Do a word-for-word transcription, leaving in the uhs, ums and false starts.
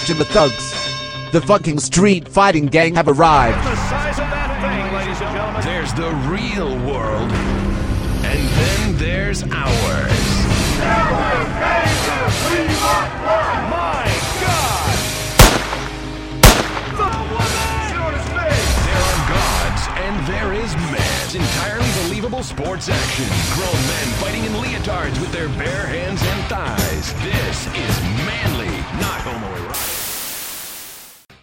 Captain the thugs. The fucking street fighting gang have arrived. The size of that thing, ladies and gentlemen. There's the real world, and then there's ours. My God! The There are gods, and there is men. It's entirely believable sports action. Grown men fighting in leotards with their bare hands and thighs. This is manly, not homoerotic.